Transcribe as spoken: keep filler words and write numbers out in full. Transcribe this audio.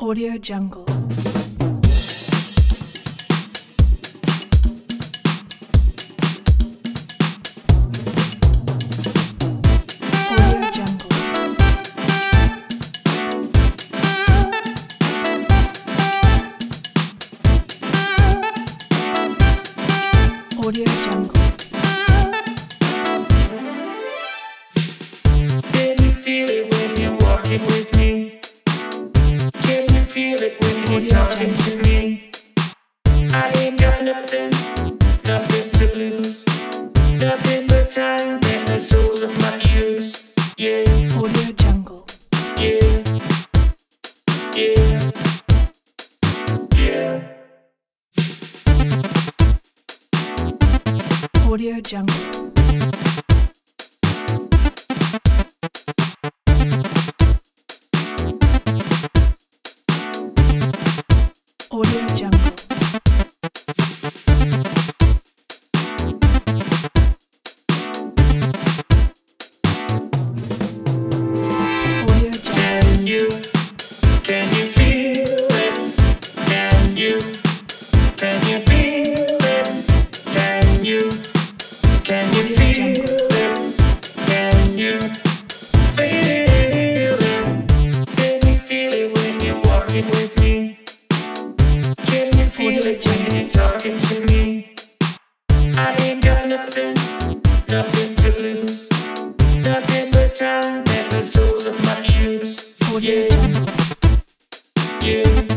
Audio Jungle. Audio Jungle. Can you feel it when you're walking with me? Can you feel it when you're talking to me? I ain't got nothing, nothing to lose. Nothing but time and the soles of my shoes. Yeah, Audio Jungle. yeah, yeah, yeah. Audio Jungle. Audio Jungle. Audio Jungle. Can you, can you feel it? Can you, can you feel it? Can you, can you feel it? Can you feel it? Can you feel it when you're walking with me? Can you feel it when you're talking to me? I ain't got nothing, nothing to lose. Nothing but time and the soles of my shoes. Audio Yeah, Jungle. yeah.